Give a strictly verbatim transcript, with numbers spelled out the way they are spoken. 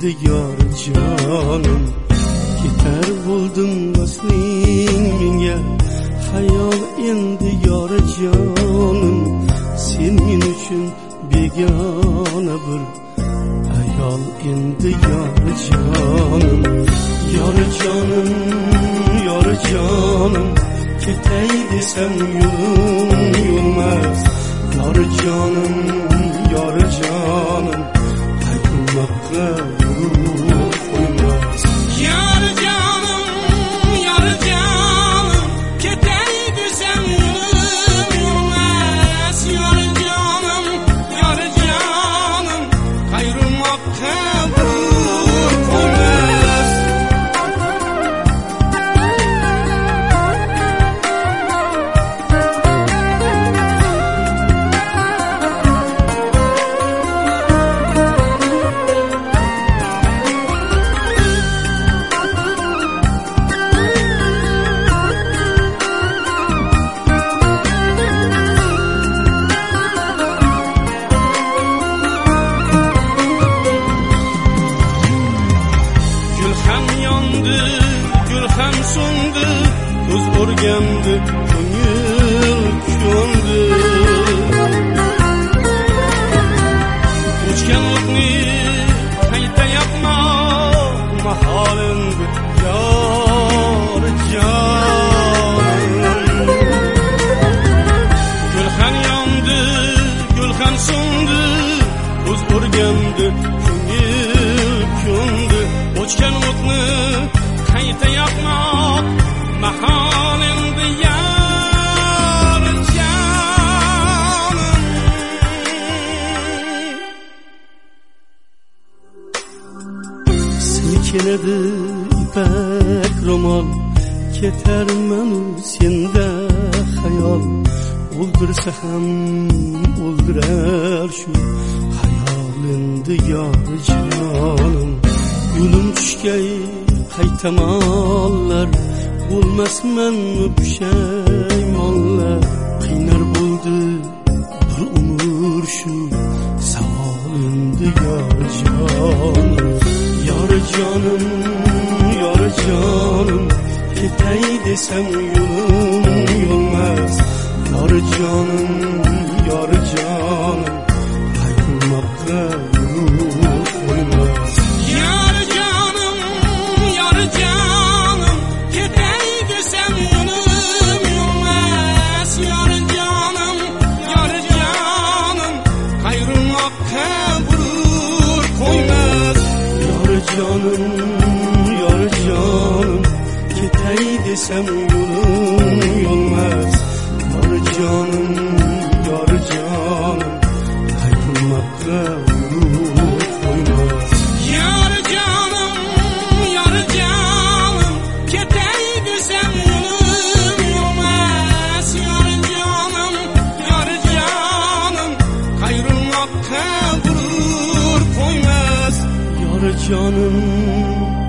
endi yor jonim. Ketar bo'ldim vasling menga, hayol endi yor jonim. Sen men uchun begona bir ayol endi yor jonim. Yor jonim, yor jonim, ketay desam yo'lim yo'lmas. Yor jonim, yor jonim, qaytmoqqa yo'l qo'ymas. Yor jonim, yor jonim, ketay desam yo'lim yo'lmas. Yor jonim, yor jonim, qaytmoqqa yo'l qo'ymas. Gulxan so'ndi, ko'z o'rgandi, ko'ngil ko'ndi. O'chgan o'tni qayta yoqma, mahol endi yor jonim. Gulxan yondi, gulxan so'ndi, ko'z o'rgandi, ko'ngil ko'ndi. O'chgan o'tni qayta yoqmoq mahol endi yor jonim. Silkinadi ipak ro'mol, ketarman senda xayol. O'ldirsa ham o'ldirar shu xayol endi yor jonim. Yo'lim tushgay qaytamonlar, bo'lmasmanmi pushaymonlar. Qiynar bo'ldi bir umr shu savol endi yor jonim. Yor jonim, yor jonim, ketay desam yo'lim yo'lmas. Yor jonim, yor jonim, qaytmoqqa yo'l qo'ymas. Yor jonim, yor jonim, ketay desam yo'lim yo'lmas. Yor jonim, yor jonim, qaytmoqqa yo'l qo'ymas. Yor jonim, yor jonim, ketay desam yo'lim yo'lmas. Yor jonim, yor jonim, qaytmoqqa yo'l qo'ymas. Yor jonim, yor jonim, ketay desam yo'lim yo'lmas. Yor jonim, yor jonim, qaytmoqqa yo'l qo'ymas. Yor jonim,